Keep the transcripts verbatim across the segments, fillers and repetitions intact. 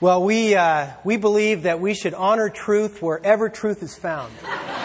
Well, we uh, we believe that we should honor truth wherever truth is found.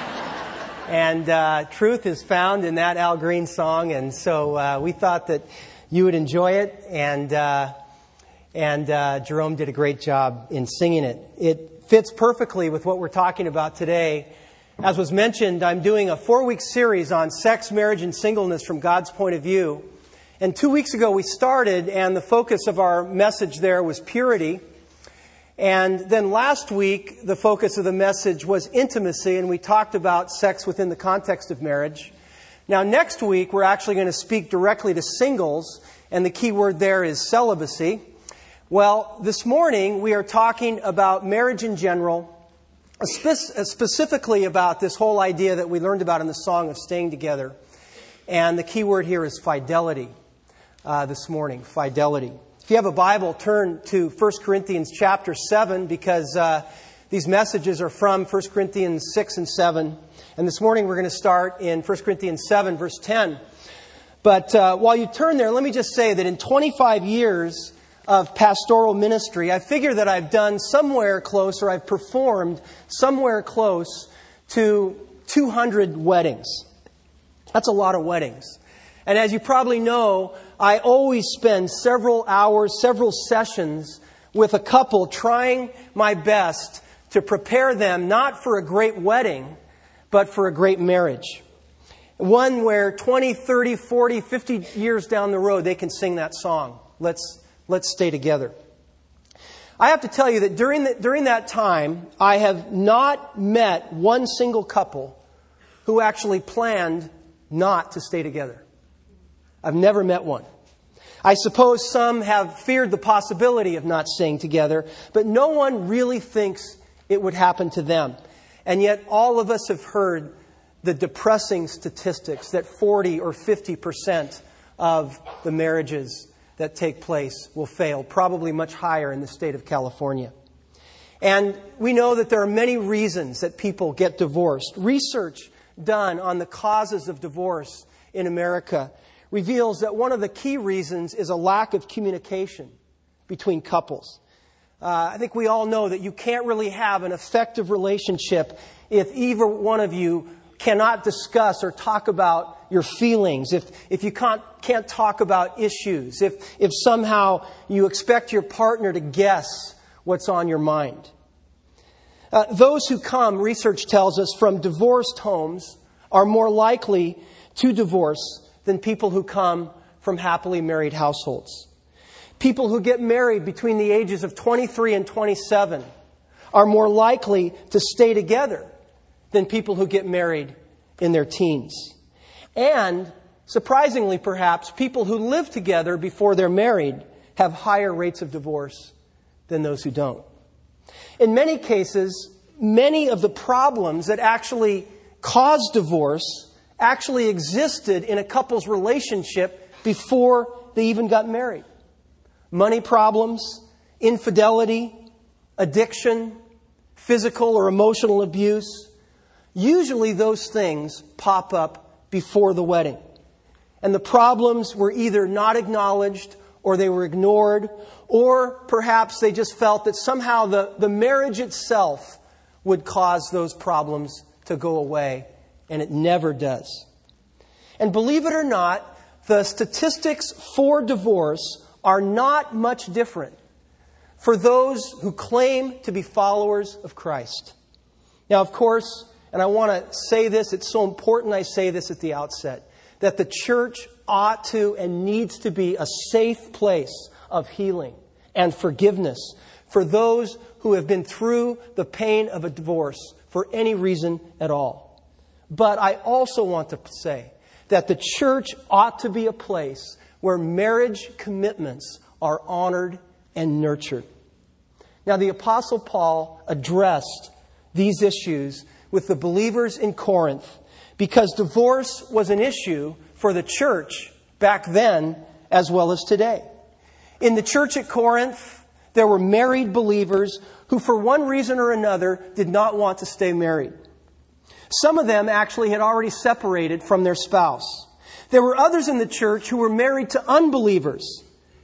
And uh, truth is found in that Al Green song, and so uh, we thought that you would enjoy it, and uh, and uh, Jerome did a great job in singing it. It fits perfectly with what we're talking about today. As was mentioned, I'm doing a four-week series on sex, marriage, and singleness from God's point of view. And two weeks ago we started, and the focus of our message there was purity. And then last week, the focus of the message was intimacy, and we talked about sex within the context of marriage. Now, next week, we're actually going to speak directly to singles, and the key word there is celibacy. Well, this morning, we are talking about marriage in general, spe- specifically about this whole idea that we learned about in the song of staying together. And the key word here is fidelity uh, this morning, fidelity. If you have a Bible, turn to First Corinthians chapter seven, because uh, these messages are from First Corinthians six and seven. And this morning we're going to start in First Corinthians seven, verse ten. But uh, while you turn there, let me just say that in twenty-five years of pastoral ministry, I figure that I've done somewhere close, or I've performed somewhere close to two hundred weddings. That's a lot of weddings. And as you probably know, I always spend several hours, several sessions with a couple trying my best to prepare them not for a great wedding, but for a great marriage. One where twenty, thirty, forty, fifty years down the road, they can sing that song. Let's, let's stay together. I have to tell you that during, the, during that time, I have not met one single couple who actually planned not to stay together. I've never met one. I suppose some have feared the possibility of not staying together, but no one really thinks it would happen to them. And yet all of us have heard the depressing statistics that forty or fifty percent of the marriages that take place will fail, probably much higher in the state of California. And we know that there are many reasons that people get divorced. Research done on the causes of divorce in America reveals that one of the key reasons is a lack of communication between couples. Uh, I think we all know that you can't really have an effective relationship if either one of you cannot discuss or talk about your feelings, if if you can't, can't talk about issues, if, if somehow you expect your partner to guess what's on your mind. Uh, those who come, research tells us, from divorced homes are more likely to divorce than people who come from happily married households. People who get married between the ages of twenty-three and twenty-seven are more likely to stay together than people who get married in their teens. And, surprisingly perhaps, people who live together before they're married have higher rates of divorce than those who don't. In many cases, many of the problems that actually cause divorce actually existed in a couple's relationship before they even got married. Money problems, infidelity, addiction, physical or emotional abuse. Usually those things pop up before the wedding. And the problems were either not acknowledged, or they were ignored, or perhaps they just felt that somehow the, the marriage itself would cause those problems to go away. And it never does. And believe it or not, the statistics for divorce are not much different for those who claim to be followers of Christ. Now, of course, and I want to say this, it's so important I say this at the outset, that the church ought to and needs to be a safe place of healing and forgiveness for those who have been through the pain of a divorce for any reason at all. But I also want to say that the church ought to be a place where marriage commitments are honored and nurtured. Now, the Apostle Paul addressed these issues with the believers in Corinth because divorce was an issue for the church back then as well as today. In the church at Corinth, there were married believers who, for one reason or another, did not want to stay married. Some of them actually had already separated from their spouse. There were others in the church who were married to unbelievers,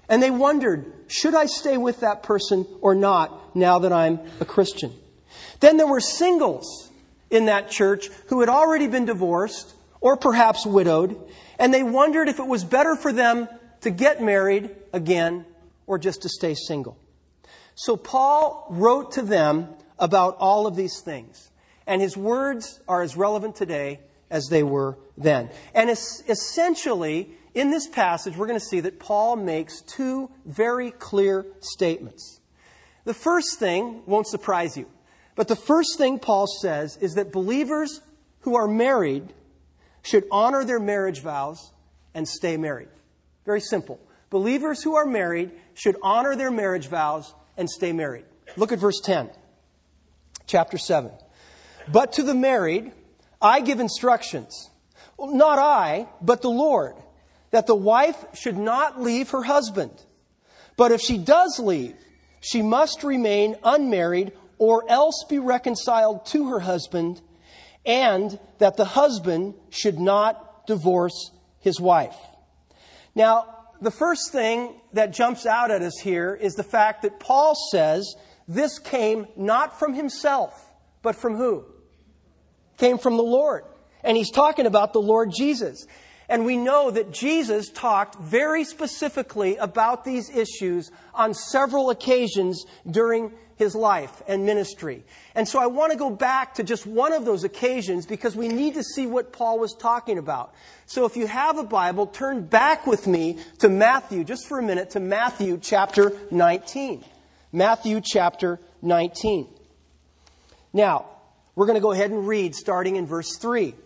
And they wondered, should I stay with that person or not now that I'm a Christian? Then there were singles in that church who had already been divorced or perhaps widowed, and they wondered if it was better for them to get married again or just to stay single. So Paul wrote to them about all of these things, and his words are as relevant today as they were then. And es- essentially, in this passage, we're going to see that Paul makes two very clear statements. The first thing won't surprise you, but the first thing Paul says is that believers who are married should honor their marriage vows and stay married. Very simple. Believers who are married should honor their marriage vows and stay married. Look at verse ten, chapter seven. But to the married, I give instructions, not I, but the Lord, that the wife should not leave her husband. But if she does leave, she must remain unmarried or else be reconciled to her husband, and that the husband should not divorce his wife. Now, the first thing that jumps out at us here is the fact that Paul says this came not from himself, but from who? Came from the Lord. And he's talking about the Lord Jesus. And we know that Jesus talked very specifically about these issues on several occasions during his life and ministry. And so I want to go back to just one of those occasions because we need to see what Paul was talking about. So if you have a Bible, turn back with me to Matthew, just for a minute, to Matthew chapter nineteen. Matthew chapter nineteen. Now, we're going to go ahead and read starting in verse three.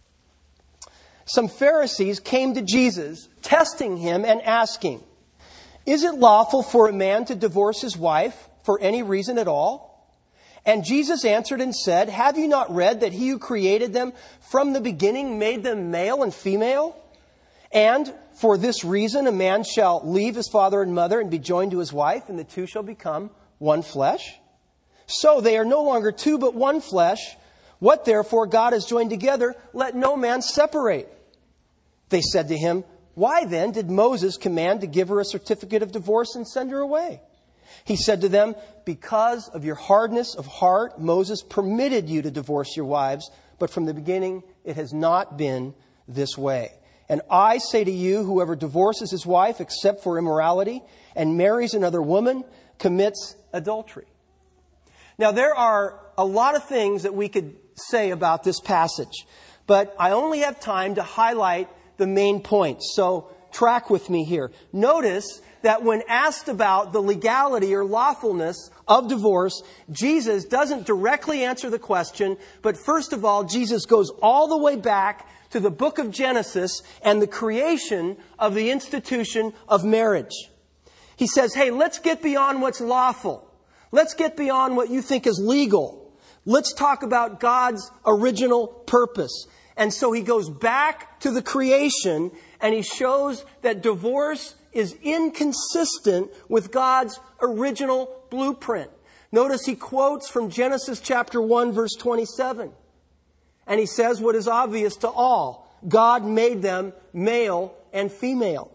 Some Pharisees came to Jesus, testing him and asking, "Is it lawful for a man to divorce his wife for any reason at all?" And Jesus answered and said, "Have you not read that he who created them from the beginning made them male and female? And for this reason a man shall leave his father and mother and be joined to his wife, and the two shall become one flesh? So they are no longer two but one flesh. What therefore God has joined together, let no man separate." They said to him, "Why then did Moses command to give her a certificate of divorce and send her away?" He said to them, "Because of your hardness of heart, Moses permitted you to divorce your wives, but from the beginning it has not been this way. And I say to you, whoever divorces his wife except for immorality and marries another woman commits adultery." Now, there are a lot of things that we could say about this passage, but I only have time to highlight the main points. So track with me here. Notice that when asked about the legality or lawfulness of divorce, Jesus doesn't directly answer the question, but first of all, Jesus goes all the way back to the book of Genesis and the creation of the institution of marriage. He says, hey, let's get beyond what's lawful. Let's get beyond what you think is legal. Let's talk about God's original purpose. And so he goes back to the creation and he shows that divorce is inconsistent with God's original blueprint. Notice he quotes from Genesis chapter one, verse twenty-seven. And he says what is obvious to all. God made them male and female.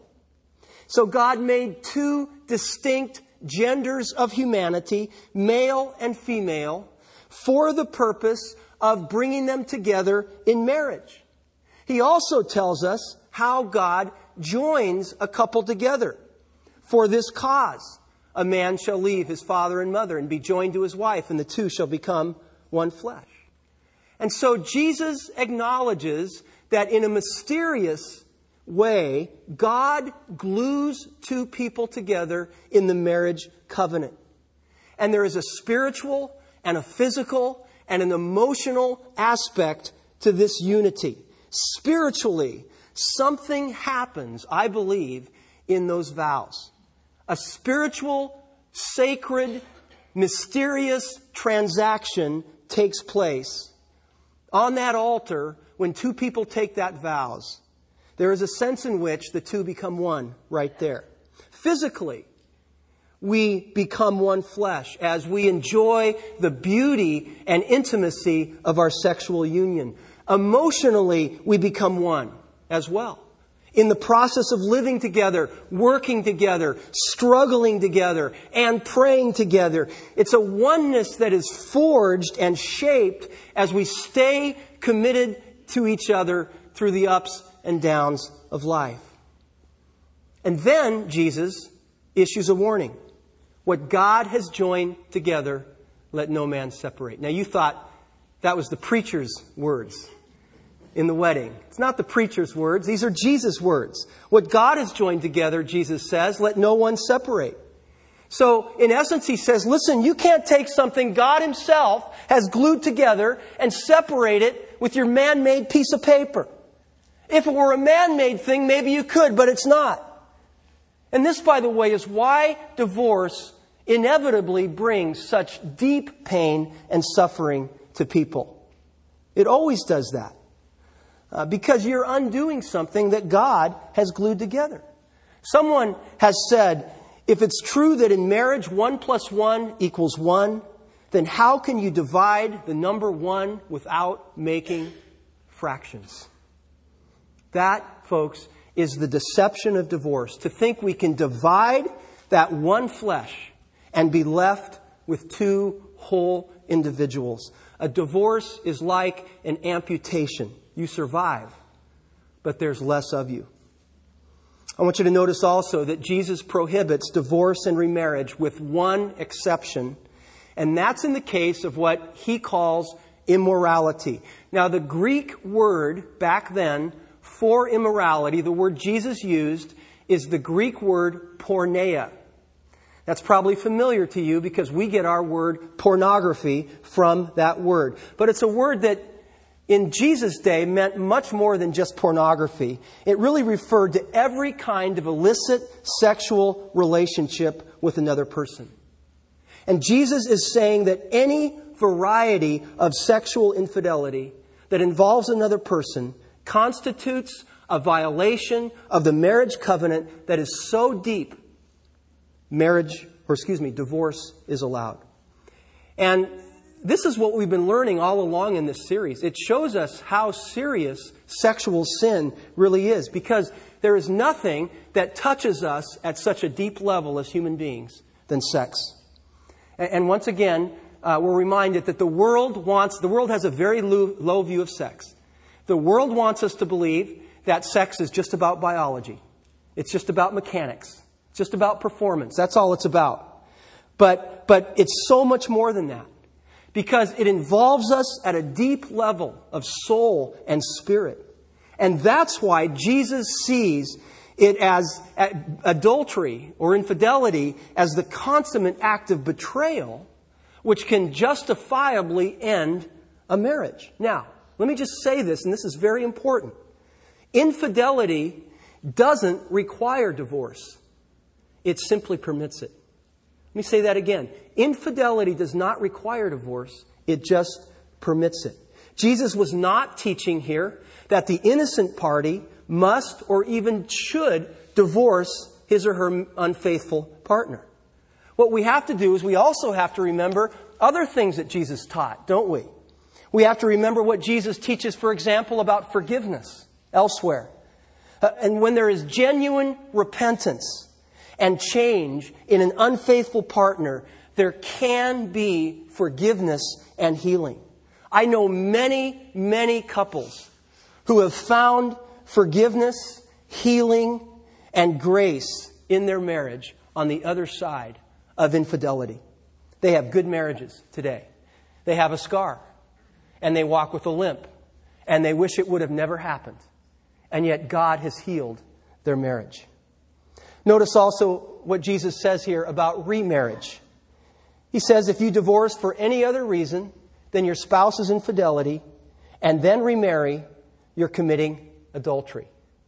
So God made two distinct genders of humanity, male and female, for the purpose of bringing them together in marriage. He also tells us how God joins a couple together. For this cause, a man shall leave his father and mother and be joined to his wife, and the two shall become one flesh. And so Jesus acknowledges that in a mysterious way, God glues two people together in the marriage covenant. And there is a spiritual and a physical and an emotional aspect to this unity. Spiritually, something happens, I believe, in those vows. A spiritual, sacred, mysterious transaction takes place on that altar when two people take that vows. There is a sense in which the two become one right there. Physically, we become one flesh as we enjoy the beauty and intimacy of our sexual union. Emotionally, we become one as well. in the process of living together, working together, struggling together, and praying together. It's a oneness that is forged and shaped as we stay committed to each other through the ups and downs of life. And then Jesus issues a warning. What God has joined together, let no man separate. Now you thought that was the preacher's words in the wedding. It's not the preacher's words. These are Jesus' words. What God has joined together, Jesus says, let no one separate. So in essence, he says, listen, you can't take something God himself has glued together and separate it with your man-made piece of paper. If it were a man-made thing, maybe you could, but it's not. And this, by the way, is why divorce inevitably brings such deep pain and suffering to people. It always does that. Uh, because you're undoing something that God has glued together. Someone has said, if it's true that in marriage one plus one equals one, then how can you divide the number one without making fractions? That, folks, is the deception of divorce. To think we can divide that one flesh and be left with two whole individuals. A divorce is like an amputation. You survive, but there's less of you. I want you to notice also that Jesus prohibits divorce and remarriage with one exception, and that's in the case of what he calls immorality. Now, the Greek word back then for immorality, the word Jesus used, is the Greek word porneia. That's probably familiar to you because we get our word pornography from that word. But it's a word that in Jesus' day meant much more than just pornography. It really referred to every kind of illicit sexual relationship with another person. And Jesus is saying that any variety of sexual infidelity that involves another person constitutes a violation of the marriage covenant that is so deep, marriage, or excuse me, divorce is allowed. And this is what we've been learning all along in this series. It shows us how serious sexual sin really is, because there is nothing that touches us at such a deep level as human beings than sex. And once again, uh, we're reminded that the world wants, the world has a very low, low view of sex. The world wants us to believe that sex is just about biology. It's just about mechanics. It's just about performance. That's all it's about. But, but it's so much more than that. Because it involves us at a deep level of soul and spirit. And that's why Jesus sees it as adultery or infidelity as the consummate act of betrayal, which can justifiably end a marriage. Now, let me just say this, and this is very important. Infidelity doesn't require divorce. It simply permits it. Let me say that again. Infidelity does not require divorce. It just permits it. Jesus was not teaching here that the innocent party must or even should divorce his or her unfaithful partner. What we have to do is we also have to remember other things that Jesus taught, don't we? We have to remember what Jesus teaches, for example, about forgiveness elsewhere. Uh, and when there is genuine repentance and change in an unfaithful partner, there can be forgiveness and healing. I know many, many couples who have found forgiveness, healing, and grace in their marriage on the other side of infidelity. They have good marriages today. They have a scar, and they walk with a limp, and they wish it would have never happened. And yet God has healed their marriage. Notice also what Jesus says here about remarriage. He says if you divorce for any other reason than your spouse's infidelity and then remarry, you're committing adultery.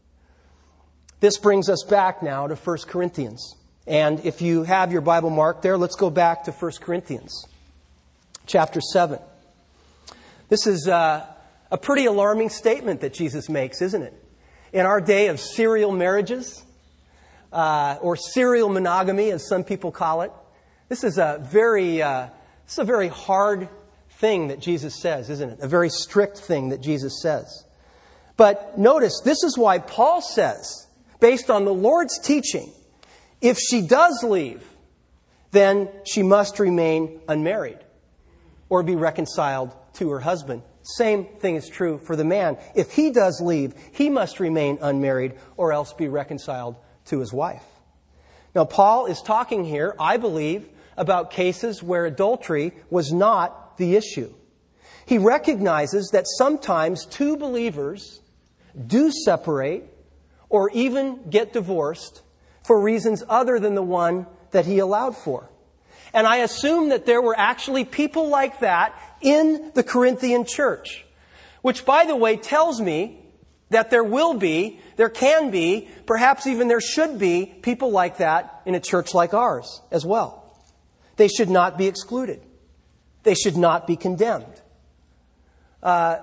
This brings us back now to First Corinthians. And if you have your Bible marked there, let's go back to First Corinthians chapter seven. This is uh, a pretty alarming statement that Jesus makes, isn't it? In our day of serial marriages, Uh, or serial monogamy, as some people call it. This is a very, uh, this is a very hard thing that Jesus says, isn't it? A very strict thing that Jesus says. But notice, this is why Paul says, based on the Lord's teaching, if she does leave, then she must remain unmarried or be reconciled to her husband. Same thing is true for the man. If he does leave, he must remain unmarried or else be reconciled to his wife. Now, Paul is talking here, I believe, about cases where adultery was not the issue. He recognizes that sometimes two believers do separate or even get divorced for reasons other than the one that he allowed for. And I assume that there were actually people like that in the Corinthian church, which, by the way, tells me that there will be, there can be, perhaps even there should be people like that in a church like ours as well. They should not be excluded. They should not be condemned. Uh,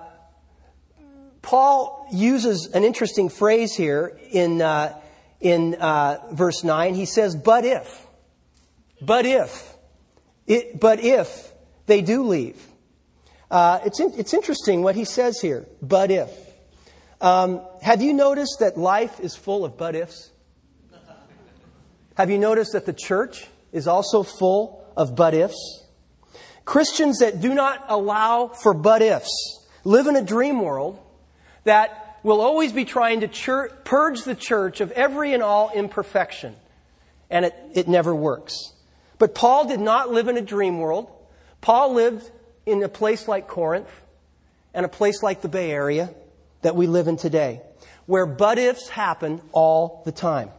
Paul uses an interesting phrase here in uh, in uh, verse nine. He says, "But if, but if, it, but if they do leave." Uh, it's in, it's interesting what he says here. But if. Um, have you noticed that life is full of but ifs? Have you noticed that the church is also full of but ifs? Christians that do not allow for but ifs live in a dream world that will always be trying to chur- purge the church of every and all imperfection. And it, it never works. But Paul did not live in a dream world. Paul lived in a place like Corinth and a place like the Bay Area that we live in today, where but ifs happen all the time.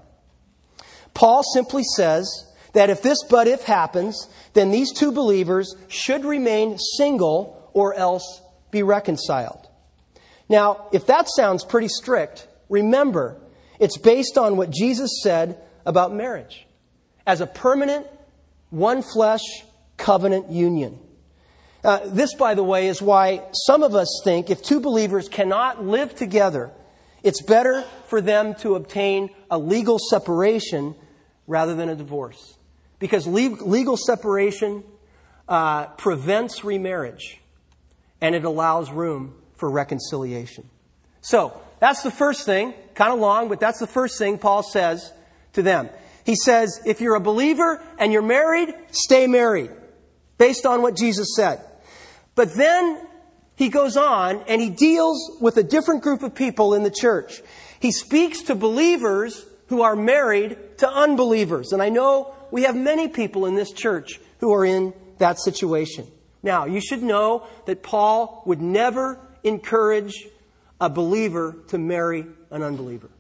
Paul simply says that if this but if happens, then these two believers should remain single or else be reconciled. Now, if that sounds pretty strict, remember, it's based on what Jesus said about marriage as a permanent, one flesh covenant union. Uh, this, by the way, is why some of us think if two believers cannot live together, it's better for them to obtain a legal separation rather than a divorce. Because le- legal separation uh, prevents remarriage, and it allows room for reconciliation. So, that's the first thing. Kind of long, but that's the first thing Paul says to them. He says, if you're a believer and you're married, stay married. Based on what Jesus said. But then he goes on and he deals with a different group of people in the church. He speaks to believers who are married to unbelievers. And I know we have many people in this church who are in that situation. Now, you should know that Paul would never encourage a believer to marry an unbeliever.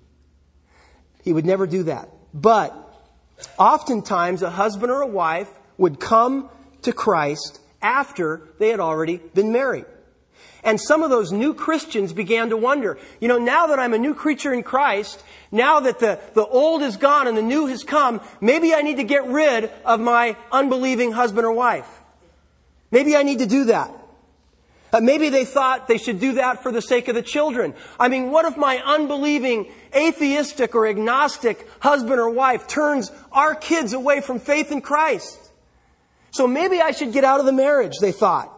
He would never do that. But oftentimes a husband or a wife would come to Christ after they had already been married. And some of those new Christians began to wonder, you know, now that I'm a new creature in Christ, now that the, the old is gone and the new has come, maybe I need to get rid of my unbelieving husband or wife. Maybe I need to do that. Uh, maybe they thought they should do that for the sake of the children. I mean, what if my unbelieving, atheistic or agnostic husband or wife turns our kids away from faith in Christ? So maybe I should get out of the marriage, they thought.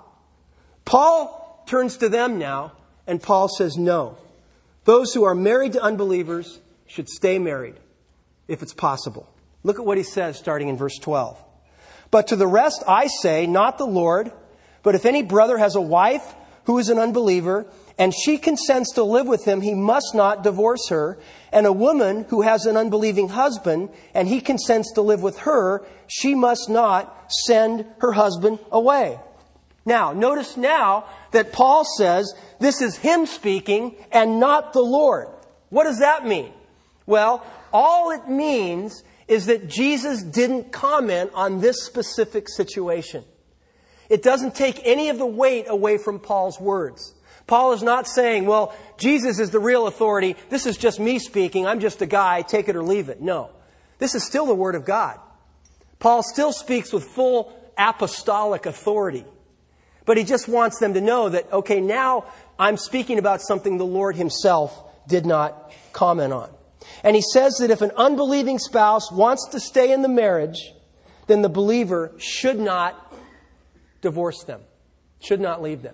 Paul turns to them now, and Paul says, no. Those who are married to unbelievers should stay married, if it's possible. Look at what he says, starting in verse twelve. But to the rest I say, not the Lord, but if any brother has a wife who is an unbeliever, and she consents to live with him, he must not divorce her. And a woman who has an unbelieving husband, and he consents to live with her, she must not send her husband away. Now, notice now that Paul says this is him speaking and not the Lord. What does that mean? Well, all it means is that Jesus didn't comment on this specific situation. It doesn't take any of the weight away from Paul's words. Paul is not saying, well, Jesus is the real authority. This is just me speaking. I'm just a guy. Take it or leave it. No. This is still the Word of God. Paul still speaks with full apostolic authority. But he just wants them to know that, okay, now I'm speaking about something the Lord himself did not comment on. And he says that if an unbelieving spouse wants to stay in the marriage, then the believer should not divorce them, should not leave them.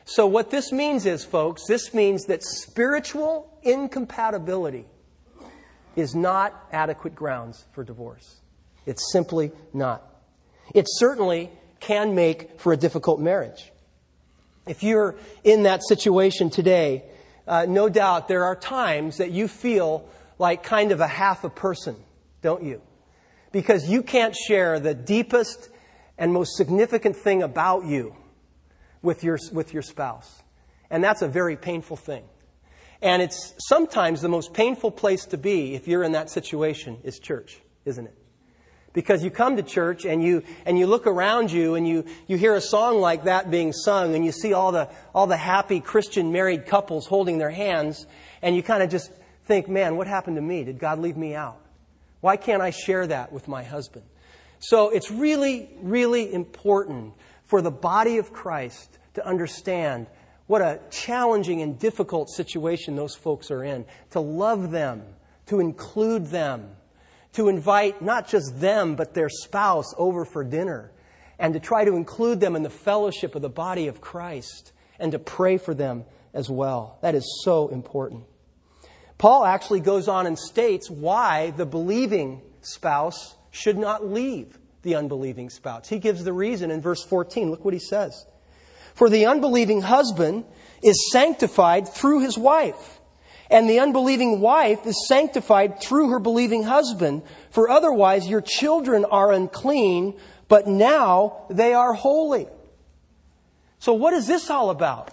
So what this means is, folks, this means that spiritual incompatibility is not adequate grounds for divorce. It's simply not. It certainly can make for a difficult marriage. If you're in that situation today, uh, no doubt there are times that you feel like kind of a half a person, don't you? Because you can't share the deepest and most significant thing about you with your, with your spouse. And that's a very painful thing. And it's sometimes the most painful place to be if you're in that situation is church, isn't it? Because you come to church and you and you look around you and you, you hear a song like that being sung and you see all the all the happy Christian married couples holding their hands and you kind of just think, man, what happened to me? Did God leave me out? Why can't I share that with my husband? So it's really, really important for the body of Christ to understand what a challenging and difficult situation those folks are in. To love them, to include them, to invite not just them, but their spouse over for dinner, and to try to include them in the fellowship of the body of Christ, and to pray for them as well. That is so important. Paul actually goes on and states why the believing spouse should not leave the unbelieving spouse. He gives the reason in verse fourteen. Look what he says. For the unbelieving husband is sanctified through his wife, and the unbelieving wife is sanctified through her believing husband. For otherwise your children are unclean, but now they are holy. So what is this all about?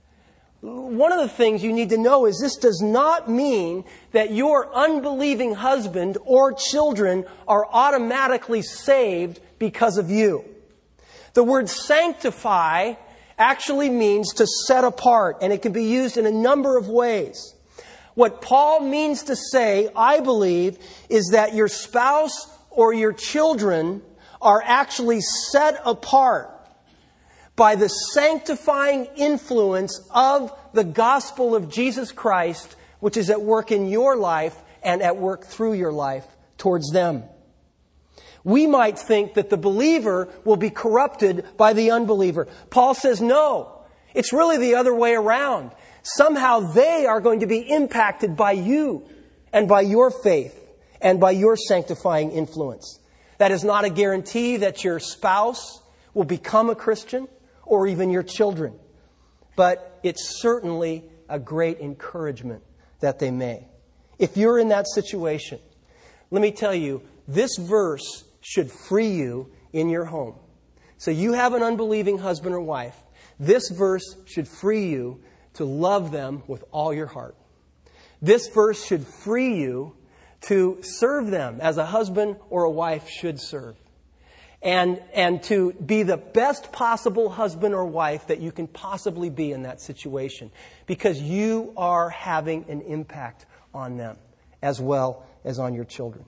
One of the things you need to know is this does not mean that your unbelieving husband or children are automatically saved because of you. The word sanctify actually means to set apart, and it can be used in a number of ways. What Paul means to say, I believe, is that your spouse or your children are actually set apart by the sanctifying influence of the gospel of Jesus Christ, which is at work in your life and at work through your life towards them. We might think that the believer will be corrupted by the unbeliever. Paul says, no, it's really the other way around. Somehow they are going to be impacted by you and by your faith and by your sanctifying influence. That is not a guarantee that your spouse will become a Christian or even your children. But it's certainly a great encouragement that they may. If you're in that situation, let me tell you, this verse should free you in your home. So you have an unbelieving husband or wife. This verse should free you to love them with all your heart. This verse should free you to serve them as a husband or a wife should serve. And, and to be the best possible husband or wife that you can possibly be in that situation. Because you are having an impact on them as well as on your children.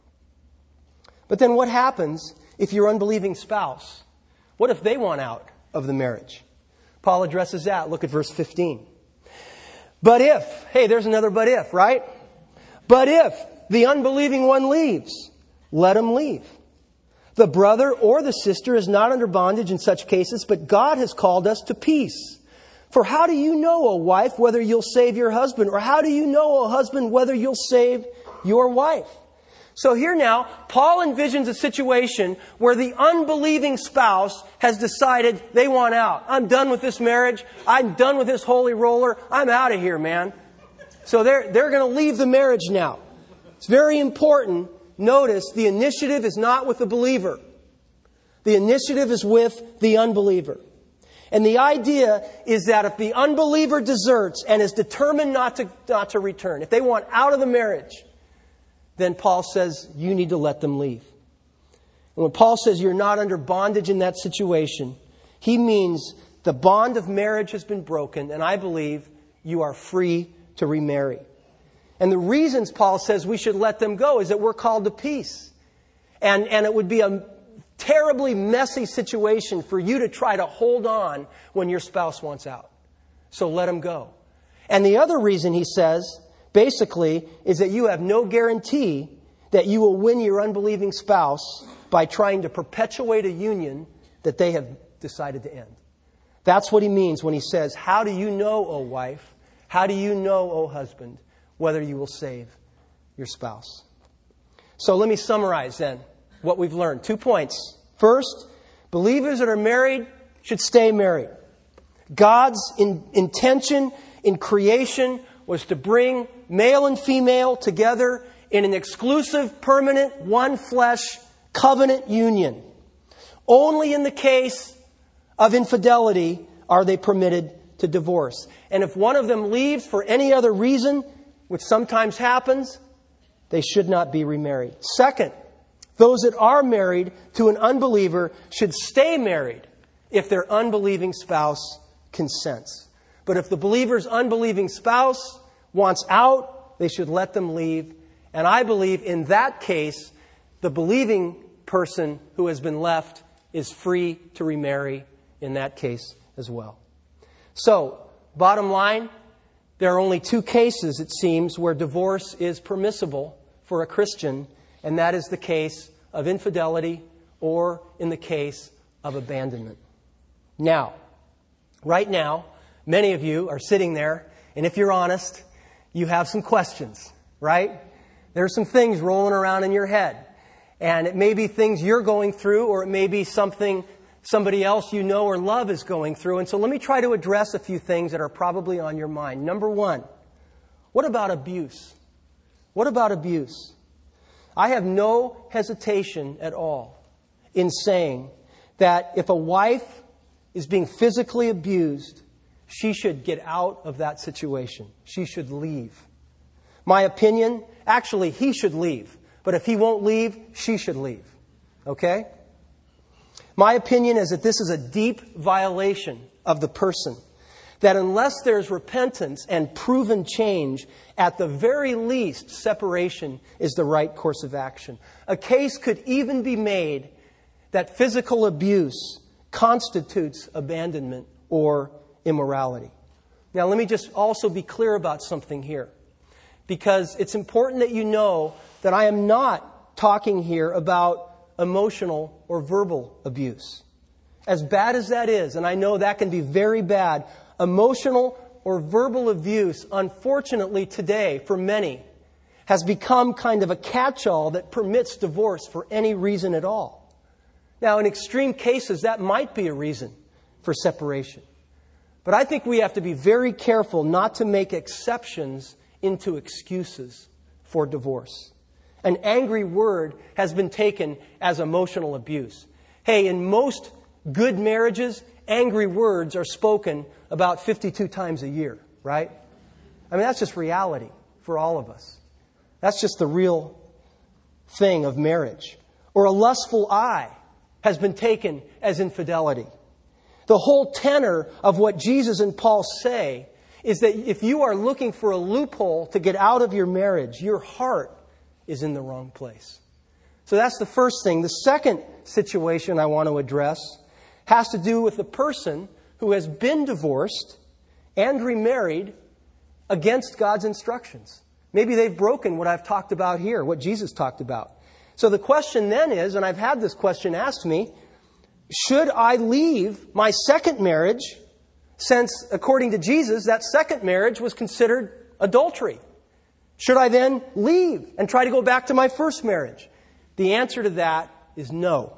But then what happens if your unbelieving spouse, what if they want out of the marriage? Paul addresses that. Look at verse fifteen. But if, hey, there's another but if, right? But if the unbelieving one leaves, let him leave. The brother or the sister is not under bondage in such cases, but God has called us to peace. For how do you know, O wife, whether you'll save your husband? Or how do you know, O husband, whether you'll save your wife? So here now, Paul envisions a situation where the unbelieving spouse has decided they want out. I'm done with this marriage. I'm done with this holy roller. I'm out of here, man. So they're, they're going to leave the marriage now. It's very important. Notice the initiative is not with the believer. The initiative is with the unbeliever. And the idea is that if the unbeliever deserts and is determined not to, not to return, if they want out of the marriage, then Paul says you need to let them leave. And when Paul says you're not under bondage in that situation, he means the bond of marriage has been broken, and I believe you are free to remarry. And the reasons Paul says we should let them go is that we're called to peace. And, and it would be a terribly messy situation for you to try to hold on when your spouse wants out. So let them go. And the other reason he says, basically, is that you have no guarantee that you will win your unbelieving spouse by trying to perpetuate a union that they have decided to end. That's what he means when he says, how do you know, O wife? How do you know, O husband, whether you will save your spouse? So let me summarize then what we've learned. Two points. First, believers that are married should stay married. God's in, intention in creation was to bring male and female together in an exclusive, permanent, one flesh covenant union. Only in the case of infidelity are they permitted to divorce. And if one of them leaves for any other reason, which sometimes happens, they should not be remarried. Second, those that are married to an unbeliever should stay married if their unbelieving spouse consents. But if the believer's unbelieving spouse wants out, they should let them leave. And I believe in that case, the believing person who has been left is free to remarry in that case as well. So, bottom line, there are only two cases, it seems, where divorce is permissible for a Christian, and that is the case of infidelity or in the case of abandonment. Now, right now, many of you are sitting there, and if you're honest, you have some questions, right? There are some things rolling around in your head. And it may be things you're going through, or it may be something somebody else you know or love is going through. And so let me try to address a few things that are probably on your mind. Number one, what about abuse? What about abuse? I have no hesitation at all in saying that if a wife is being physically abused, she should get out of that situation. She should leave. My opinion, actually, he should leave. But if he won't leave, she should leave. Okay? My opinion is that this is a deep violation of the person. That unless there's repentance and proven change, at the very least, separation is the right course of action. A case could even be made that physical abuse constitutes abandonment or immorality. Now, let me just also be clear about something here, because it's important that you know that I am not talking here about emotional or verbal abuse. As bad as that is, and I know that can be very bad, emotional or verbal abuse, unfortunately today, for many, has become kind of a catch-all that permits divorce for any reason at all. Now, in extreme cases, that might be a reason for separation. But I think we have to be very careful not to make exceptions into excuses for divorce. An angry word has been taken as emotional abuse. Hey, in most good marriages, angry words are spoken about fifty-two times a year, right? I mean, that's just reality for all of us. That's just the real thing of marriage. Or a lustful eye has been taken as infidelity. The whole tenor of what Jesus and Paul say is that if you are looking for a loophole to get out of your marriage, your heart is in the wrong place. So that's the first thing. The second situation I want to address has to do with the person who has been divorced and remarried against God's instructions. Maybe they've broken what I've talked about here, what Jesus talked about. So the question then is, and I've had this question asked me, should I leave my second marriage, since according to Jesus, that second marriage was considered adultery? Should I then leave and try to go back to my first marriage? The answer to that is no.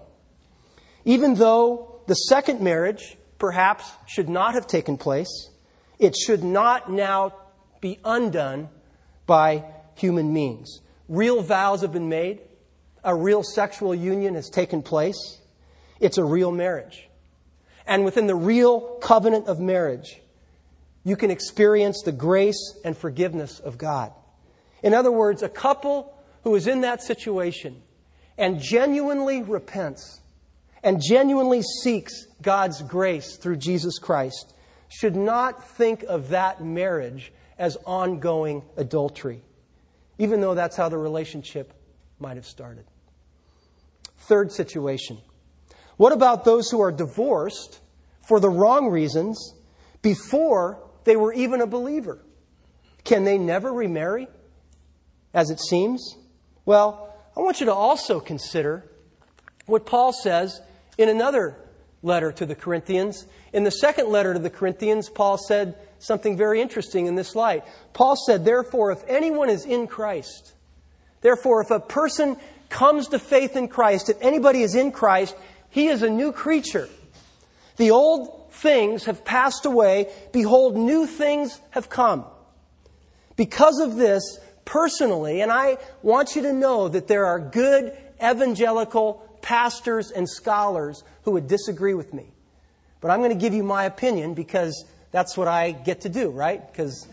Even though the second marriage perhaps should not have taken place, it should not now be undone by human means. Real vows have been made. A real sexual union has taken place. It's a real marriage. And within the real covenant of marriage, you can experience the grace and forgiveness of God. In other words, a couple who is in that situation and genuinely repents and genuinely seeks God's grace through Jesus Christ should not think of that marriage as ongoing adultery, even though that's how the relationship might have started. Third situation. What about those who are divorced for the wrong reasons before they were even a believer? Can they never remarry, as it seems? Well, I want you to also consider what Paul says in another letter to the Corinthians. In the second letter to the Corinthians, Paul said something very interesting in this light. Paul said, therefore, if anyone is in Christ, therefore, if a person comes to faith in Christ, if anybody is in Christ, he is a new creature. The old things have passed away. Behold, new things have come. Because of this, personally, and I want you to know that there are good evangelical pastors and scholars who would disagree with me. But I'm going to give you my opinion because that's what I get to do, right? Because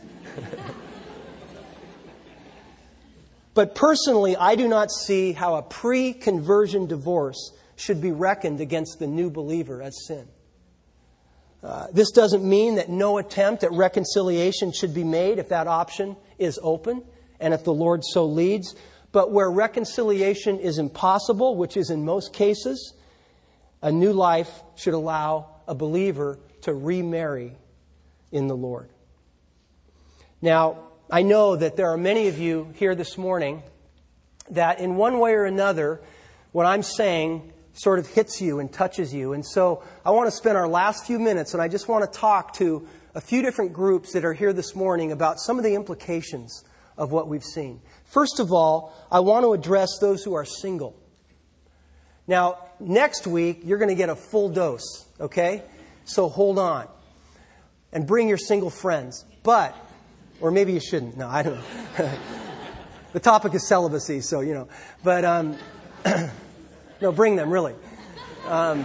But personally, I do not see how a pre-conversion divorce should be reckoned against the new believer as sin. Uh, this doesn't mean that no attempt at reconciliation should be made if that option is open and if the Lord so leads. But where reconciliation is impossible, which is in most cases, a new life should allow a believer to remarry in the Lord. Now, I know that there are many of you here this morning that in one way or another, what I'm saying sort of hits you and touches you. And so I want to spend our last few minutes, and I just want to talk to a few different groups that are here this morning about some of the implications of what we've seen. First of all, I want to address those who are single. Now, next week, you're going to get a full dose, okay? So hold on. And bring your single friends. But, or maybe you shouldn't. No, I don't know. The topic is celibacy, so, you know. But, um, no, bring them, really. Um,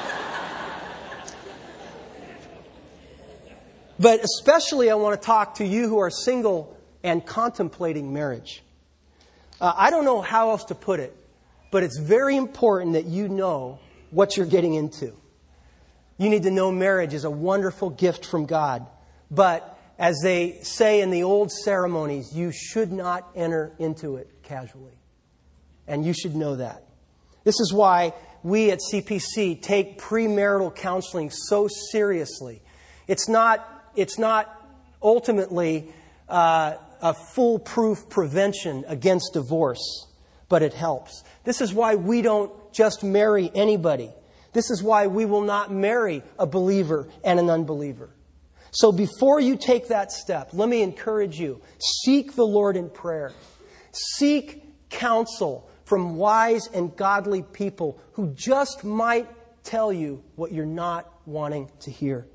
but especially I want to talk to you who are single and contemplating marriage. Uh, I don't know how else to put it, but it's very important that you know what you're getting into. You need to know marriage is a wonderful gift from God. But as they say in the old ceremonies, you should not enter into it casually. And you should know that. This is why we at C P C take premarital counseling so seriously. It's not, it's not ultimately uh, a foolproof prevention against divorce, but it helps. This is why we don't just marry anybody. This is why we will not marry a believer and an unbeliever. So before you take that step, let me encourage you, seek the Lord in prayer. Seek counsel from wise and godly people who just might tell you what you're not wanting to hear.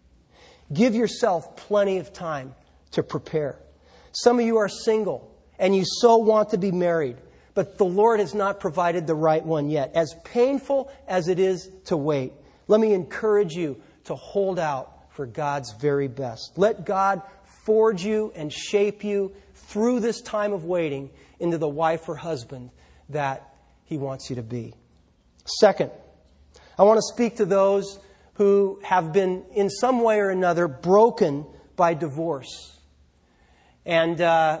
Give yourself plenty of time to prepare. Some of you are single and you so want to be married, but the Lord has not provided the right one yet. As painful as it is to wait, let me encourage you to hold out for God's very best. Let God forge you and shape you through this time of waiting into the wife or husband that He wants you to be. Second, I want to speak to those who have been in some way or another broken by divorce. And uh,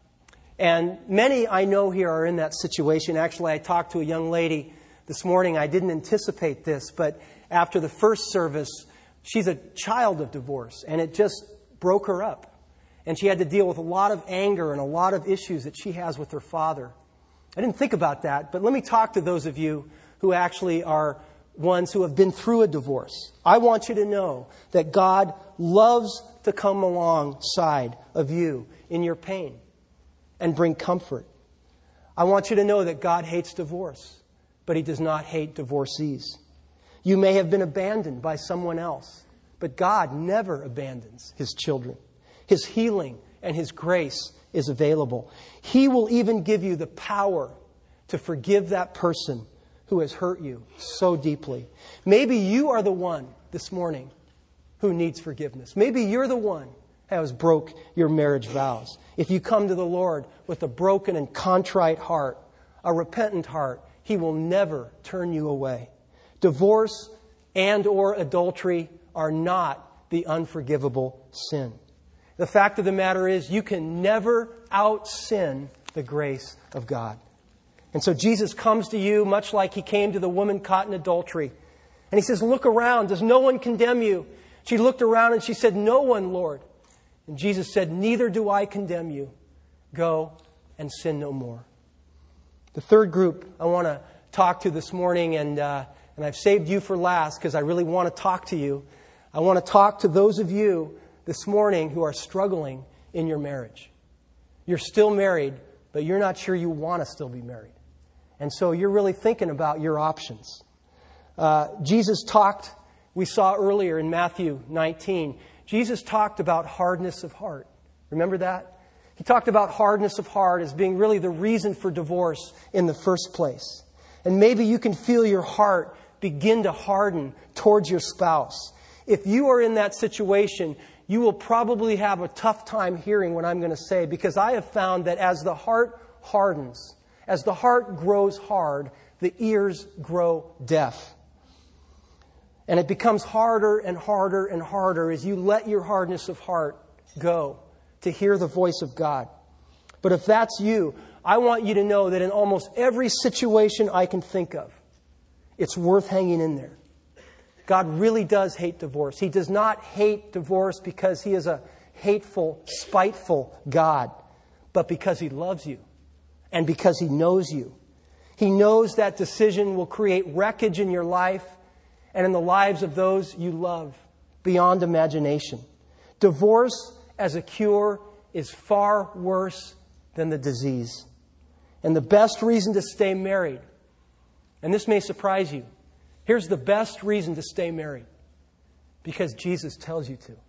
and many I know here are in that situation. Actually, I talked to a young lady this morning. I didn't anticipate this, but after the first service, she's a child of divorce, and it just broke her up. And she had to deal with a lot of anger and a lot of issues that she has with her father. I didn't think about that, but let me talk to those of you who actually are ones who have been through a divorce. I want you to know that God loves to come alongside of you in your pain and bring comfort. I want you to know that God hates divorce, but He does not hate divorcees. You may have been abandoned by someone else, but God never abandons His children. His healing and His grace is available. He will even give you the power to forgive that person who has hurt you so deeply. Maybe you are the one this morning who needs forgiveness. Maybe you're the one who has broke your marriage vows. If you come to the Lord with a broken and contrite heart, a repentant heart, He will never turn you away. Divorce and or adultery are not the unforgivable sin. The fact of the matter is you can never out-sin the grace of God. And so Jesus comes to you much like He came to the woman caught in adultery. And He says, look around. Does no one condemn you? She looked around and she said, no one, Lord. And Jesus said, neither do I condemn you. Go and sin no more. The third group I want to talk to this morning, and uh, And I've saved you for last because I really want to talk to you. I want to talk to those of you this morning who are struggling in your marriage. You're still married, but you're not sure you want to still be married. And so you're really thinking about your options. Uh, Jesus talked, we saw earlier in Matthew nineteen, Jesus talked about hardness of heart. Remember that? He talked about hardness of heart as being really the reason for divorce in the first place. And maybe you can feel your heart begin to harden towards your spouse. If you are in that situation, you will probably have a tough time hearing what I'm going to say, because I have found that as the heart hardens, as the heart grows hard, the ears grow deaf. And it becomes harder and harder and harder as you let your hardness of heart go to hear the voice of God. But if that's you, I want you to know that in almost every situation I can think of, it's worth hanging in there. God really does hate divorce. He does not hate divorce because He is a hateful, spiteful God, but because He loves you and because He knows you. He knows that decision will create wreckage in your life and in the lives of those you love beyond imagination. Divorce as a cure is far worse than the disease. And the best reason to stay married, and this may surprise you, here's the best reason to stay married. Because Jesus tells you to.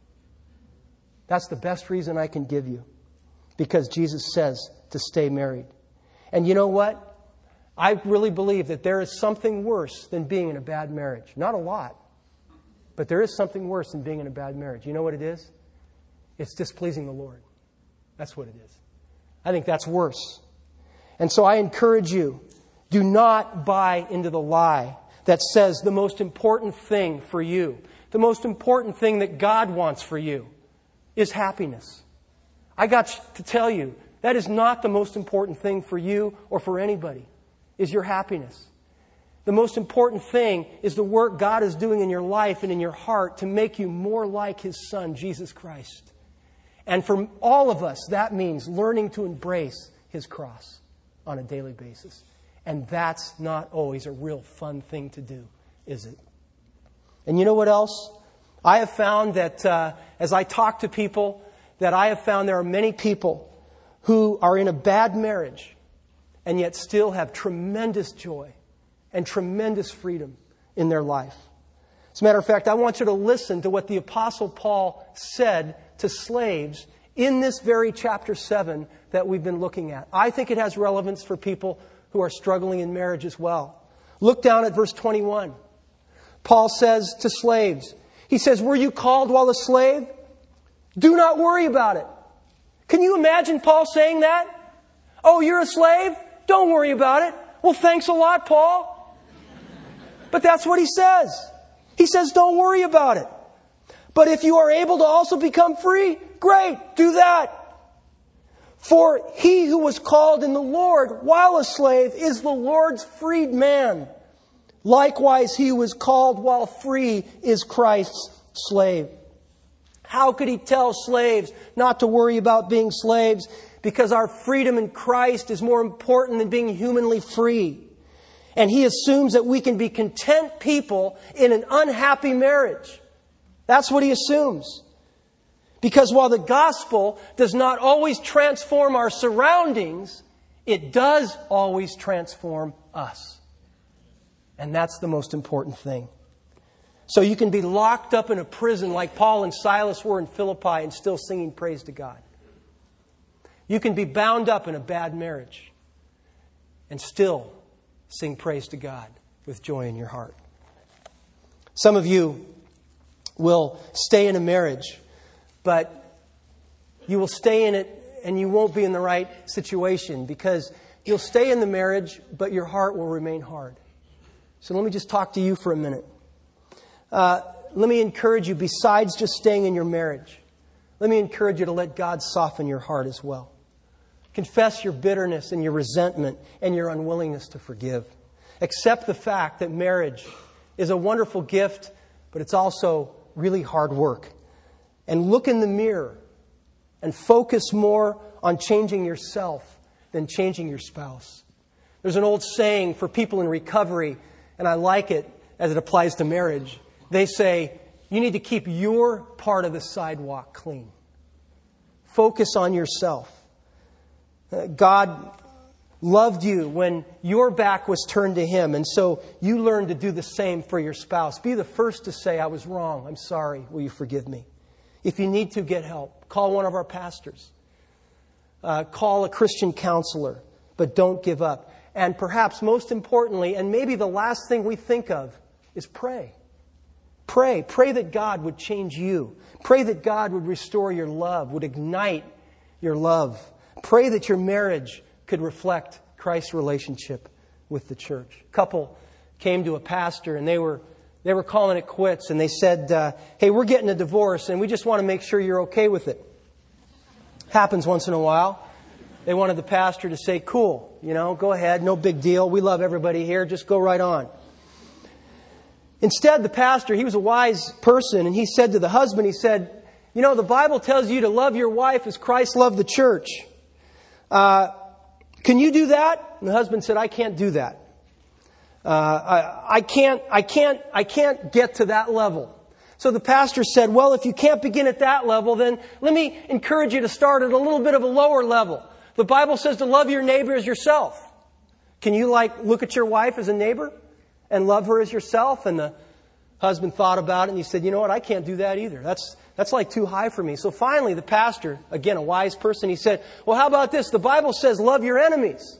That's the best reason I can give you. Because Jesus says to stay married. And you know what? I really believe that there is something worse than being in a bad marriage. Not a lot. But there is something worse than being in a bad marriage. You know what it is? It's displeasing the Lord. That's what it is. I think that's worse. And so I encourage you, do not buy into the lie that says the most important thing for you, the most important thing that God wants for you, is happiness. I got to tell you, that is not the most important thing for you or for anybody, is your happiness. The most important thing is the work God is doing in your life and in your heart to make you more like His Son, Jesus Christ. And for all of us, that means learning to embrace His cross on a daily basis. And that's not always a real fun thing to do, is it? And you know what else? I have found that uh, as I talk to people, that I have found there are many people who are in a bad marriage and yet still have tremendous joy and tremendous freedom in their life. As a matter of fact, I want you to listen to what the Apostle Paul said to slaves in this very chapter seven that we've been looking at. I think it has relevance for people who are struggling in marriage as well. Look down at verse twenty-one. Paul says to slaves, he says, were you called while a slave? Do not worry about it. Can you imagine Paul saying that? Oh, you're a slave? Don't worry about it. Well, thanks a lot, Paul. But that's what he says. He says, don't worry about it. But if you are able to also become free, great, do that. For he who was called in the Lord while a slave is the Lord's freed man. Likewise, he who was called while free is Christ's slave. How could he tell slaves not to worry about being slaves? Because our freedom in Christ is more important than being humanly free. And he assumes that we can be content people in an unhappy marriage. That's what he assumes. Because while the gospel does not always transform our surroundings, it does always transform us. And that's the most important thing. So you can be locked up in a prison like Paul and Silas were in Philippi and still singing praise to God. You can be bound up in a bad marriage and still sing praise to God with joy in your heart. Some of you will stay in a marriage, but you will stay in it and you won't be in the right situation because you'll stay in the marriage, but your heart will remain hard. So let me just talk to you for a minute. Uh, let me encourage you, besides just staying in your marriage, let me encourage you to let God soften your heart as well. Confess your bitterness and your resentment and your unwillingness to forgive. Accept the fact that marriage is a wonderful gift, but it's also really hard work. And look in the mirror and focus more on changing yourself than changing your spouse. There's an old saying for people in recovery, and I like it, as it applies to marriage. They say, you need to keep your part of the sidewalk clean. Focus on yourself. Uh, God loved you when your back was turned to Him, and so you learn to do the same for your spouse. Be the first to say, I was wrong. I'm sorry. Will you forgive me? If you need to, get help. Call one of our pastors. Uh, call a Christian counselor. But don't give up. And perhaps most importantly, and maybe the last thing we think of, is pray. Pray. Pray that God would change you. Pray that God would restore your love, would ignite your love. Pray that your marriage could reflect Christ's relationship with the church. A couple came to a pastor and they were they were calling it quits, and they said, uh, hey, we're getting a divorce and we just want to make sure you're okay with it. Happens once in a while. They wanted the pastor to say, cool, you know, go ahead, no big deal. We love everybody here. Just go right on. Instead, the pastor, he was a wise person, and he said to the husband, he said, you know, the Bible tells you to love your wife as Christ loved the church. Uh, can you do that? And the husband said, I can't do that. Uh, I, I can't, I can't, I can't get to that level. So the pastor said, well, if you can't begin at that level, then let me encourage you to start at a little bit of a lower level. The Bible says to love your neighbor as yourself. Can you like look at your wife as a neighbor and love her as yourself? And the husband thought about it and he said, you know what? I can't do that either. That's, that's like too high for me. So finally the pastor, again, a wise person, he said, well, how about this? The Bible says love your enemies.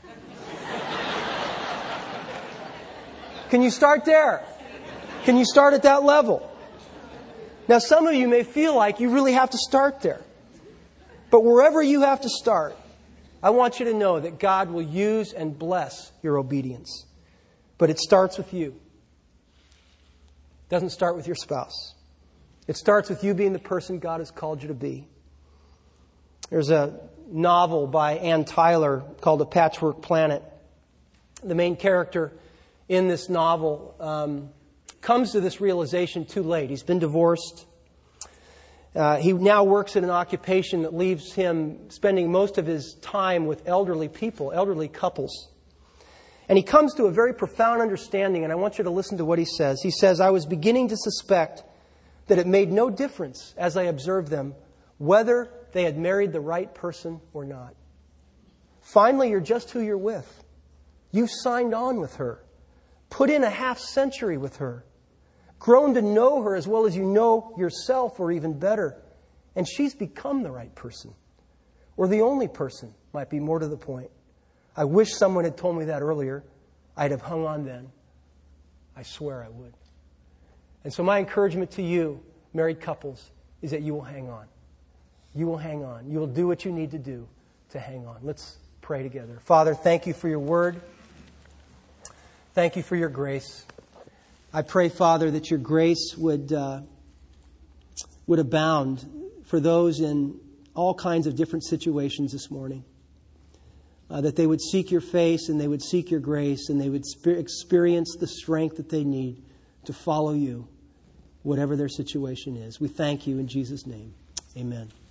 Can you start there? Can you start at that level? Now, some of you may feel like you really have to start there. But wherever you have to start, I want you to know that God will use and bless your obedience. But it starts with you. It doesn't start with your spouse. It starts with you being the person God has called you to be. There's a novel by Ann Tyler called A Patchwork Planet. The main character in this novel um, comes to this realization too late. He's been divorced. Uh, he now works in an occupation that leaves him spending most of his time with elderly people, elderly couples. And he comes to a very profound understanding, and I want you to listen to what he says. He says, I was beginning to suspect that it made no difference as I observed them whether they had married the right person or not. Finally, you're just who you're with. You've signed on with her, put in a half century with her, grown to know her as well as you know yourself, or even better. And she's become the right person. Or the only person, might be more to the point. I wish someone had told me that earlier. I'd have hung on then. I swear I would. And so my encouragement to you, married couples, is that you will hang on. You will hang on. You will do what you need to do to hang on. Let's pray together. Father, thank you for your word. Thank you for your grace. I pray, Father, that your grace would uh, would abound for those in all kinds of different situations this morning. Uh, that they would seek your face and they would seek your grace and they would spe- experience the strength that they need to follow you, whatever their situation is. We thank you in Jesus' name. Amen.